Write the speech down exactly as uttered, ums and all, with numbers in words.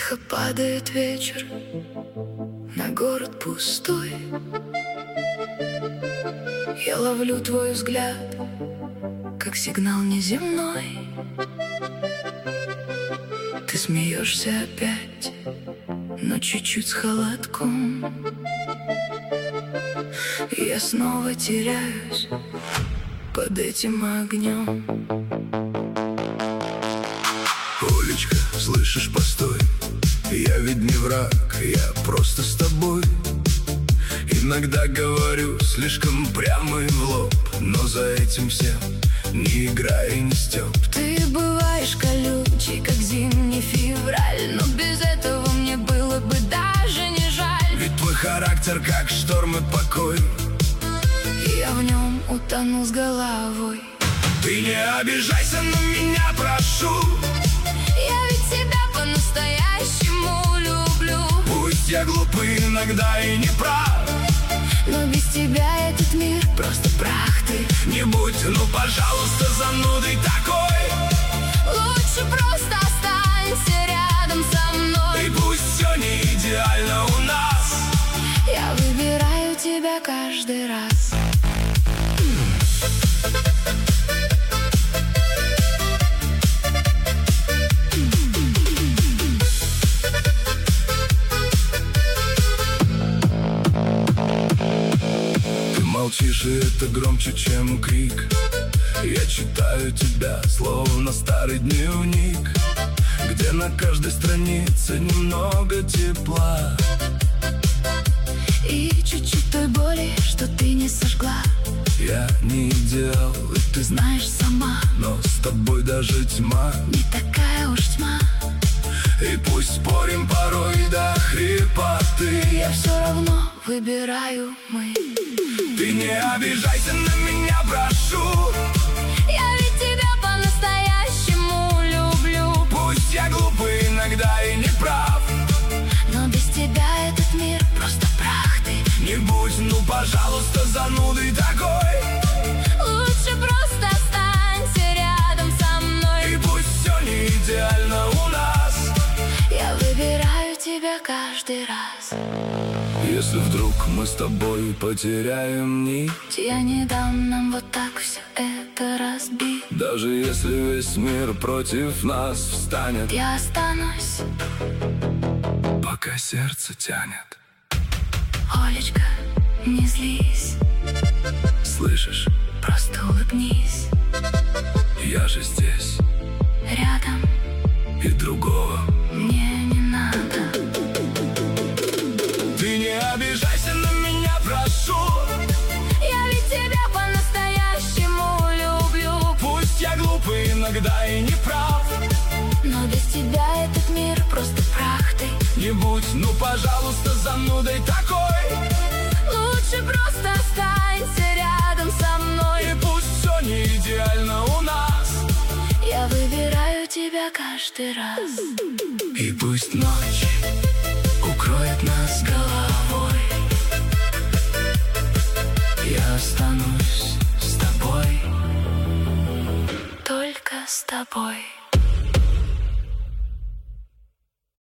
Тихо падает вечер на город пустой. Я ловлю твой взгляд, как сигнал неземной. Ты смеешься опять, но чуть-чуть с холодком. И я снова теряюсь под этим огнем. Олечка, слышишь, постой, я ведь не враг, я просто с тобой. Иногда говорю слишком прямо и в лоб, но за этим всем не играй и не стёб. Ты бываешь колючий, как зимний февраль, но без этого мне было бы даже не жаль. Ведь твой характер как шторм и покой, и я в нем утонул с головой. Ты не обижайся на меня, прошу, я ведь тебя по-настоящему люблю. Пусть я глупый иногда и не прав, но без тебя этот мир просто прах. Ты не будь, ну пожалуйста, занудой такой. Лучше просто останься рядом со мной. И пусть все не идеально у нас, я выбираю тебя каждый раз. Молчишь, и это громче, чем крик. Я читаю тебя, словно старый дневник, где на каждой странице немного тепла и чуть-чуть той боли, что ты не сожгла. Я не идеал, и ты знаешь сама, но с тобой даже тьма не такая уж тьма. И пусть спорим порой до хрипоты, я все равно выбираю мы. Ты не обижайся на меня, прошу, я ведь тебя по-настоящему люблю. Пусть я глупый иногда и не прав, но без тебя этот мир просто прах. Ты не будь, ну пожалуйста, занудой такой. Лучше просто останься рядом со мной. И пусть все не идеально у нас, я выбираю тебя каждый раз. Если вдруг мы с тобой потеряем нить, я не дам нам вот так все это разбить. Даже если весь мир против нас встанет, я останусь, пока сердце тянет. Олечка, не злись, слышишь? просто улыбнись. Я же здесь, рядом, и другого мне не надо. Ты не обижайся на меня, прошу, я ведь тебя по-настоящему люблю. Пусть я глупый иногда и не прав, но без тебя этот мир просто прах. Ты не будь, ну пожалуйста, занудой такой. Лучше просто останься рядом со мной. И пусть все не идеально у нас, я выбираю тебя каждый раз. И пусть ночь укроет нас головой, я останусь с тобой, только с тобой.